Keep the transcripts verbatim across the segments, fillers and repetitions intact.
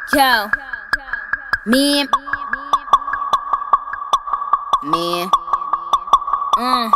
Yo, me and man, mm.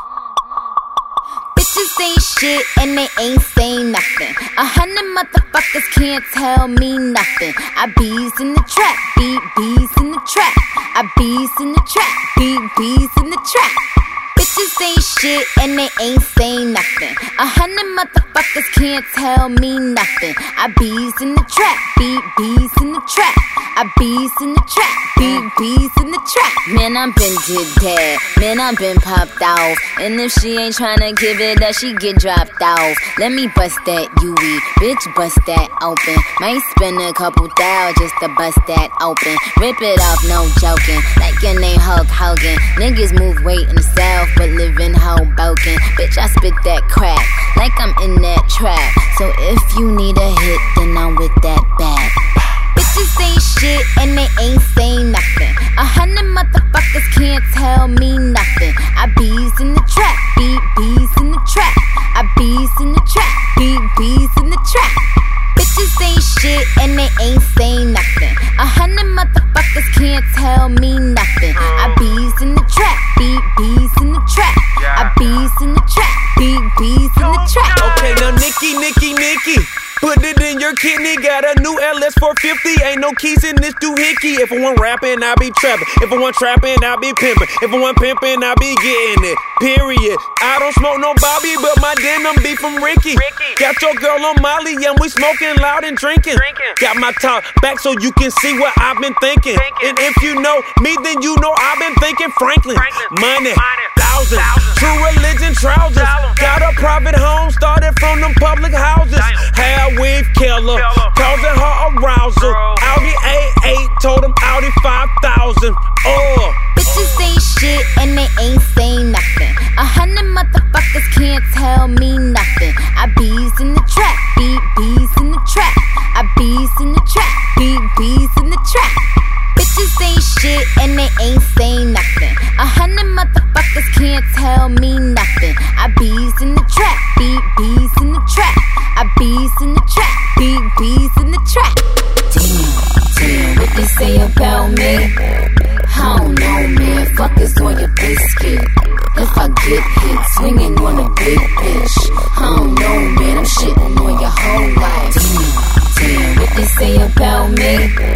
Bitches ain't shit and they ain't saying nothing. A hundred motherfuckers can't tell me nothing. I bees in the trap, beat bees in the trap. I bees in the trap, beat bees in the trap. Bitches ain't shit and they ain't saying nothing. A hundred motherfuckers can't tell me nothing. I bees in the trap, beat bees in the trap. I bees in the trap, beat bees in the trap. Man, I'm been did that. Man, I'm been popped off. And if she ain't tryna give it up, she get dropped off. Let me bust that U E, bitch, bust that open. Might spend a couple thou just to bust that open. Rip it off, no joking. Like your name Hulk Hogan. Niggas move weight in the south, but live in Hoboken. Bitch, I spit that crack like I'm in that trap. So if you need a hit, then I'm with that bag. Bitches ain't shit and they ain't saying nothing. A hundred motherfuckers can't tell me nothing. I bees in the trap, beat bees in the trap. I bees in the trap, beat bees in the trap. Bitches ain't shit and they ain't saying nothing. A hundred motherfuckers can't tell me nothing. I bees in the trap, beat bees in the trap. I bees in the trap, beat bees in the trap. Okay, now Nikki, Nikki, Nikki, put it in your kidney. Got a new L S four fifty. Ain't no keys in this doohickey. If I want rapping, I be trapping. If I want trapping, I be pimping. If I want pimping, I be getting it. Period. I don't smoke no Bobby, but my denim be from Ricky. Ricky. Got your girl on Molly, and we smoking loud and drinking. drinking. Got my top back so you can see what I've been thinking. thinking. And if you know me, then you know I've been thinking Franklin. Franklin. Money, Money. thousands. thousands. True religion trousers. Got a private home, started from them public houses. Hair weave killer, causing her arousal. Audi A eight, told him Audi five thousand. Oh. Bitches ain't shit and they ain't saying nothing. A hundred motherfuckers can't tell me nothing. I bees in the trap, beat bees in the trap. I bees in the trap, beat bees in the trap. Bitches ain't shit and they ain't saying nothing. A hundred motherfuckers can't tell me nothing. I bees in the trap, beat bees in the trap. I bees in the trap, beat bees in the trap. Damn, damn, what they say about me? I don't know, man. Fuck is on your biscuit. If I get hit, swinging on a big bitch. I don't know, man. I'm shitting on your whole life. Damn, damn, what they say about me?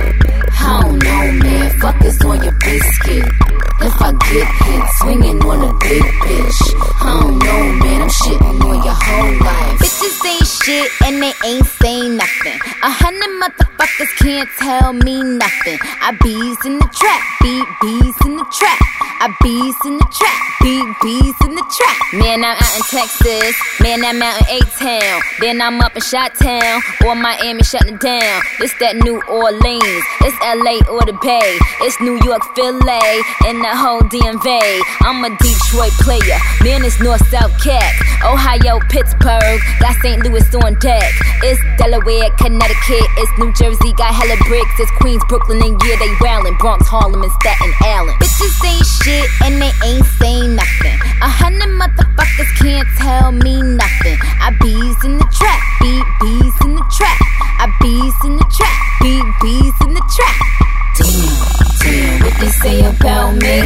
I don't know, man. Fuck is on your biscuit. If I get hit, swinging on a big bitch. I don't know, man. I'm shitting on your whole life. Bitches ain't shit and they ain't saying nothing. A hundred motherfuckers can't tell me nothing. I bees in the trap, beat bees in the trap. I bees in the trap, beat bees in the trap. Man, I'm out in Texas. Man, I'm out in A-Town. Then I'm up in Chi-Town or Miami shutting down. It's that New Orleans. It's L A or the Bay. It's New York, Philly, and the whole D M V. I'm a Detroit player. Man, it's North-South Cat. Ohio, Pittsburgh. Got Saint Louis on deck. It's Delaware, Connecticut. It's New Jersey. Got hella bricks. It's Queens, Brooklyn, and yeah, they wildin'. Bronx, Harlem, and Staten Island. Bitches ain't shit and they ain't saying nothing. A hundred motherfuckers can't tell me nothing. I bees in the trap, beat bees in the trap. I bees in the trap, beat bees in the trap. Damn, damn, what they say about me?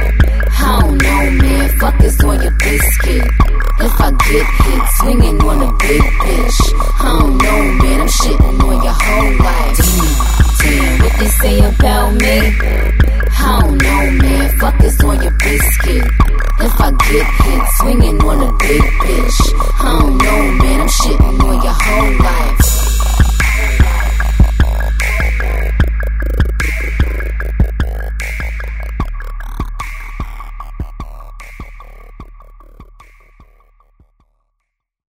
I don't know, man. Fuck is on your biscuit. If I get hit, swinging on a big bitch. I don't know, man. I'm shitting on your whole life. Damn, damn, what they say about me? I don't know, man. Fuck is on your biscuit. If I get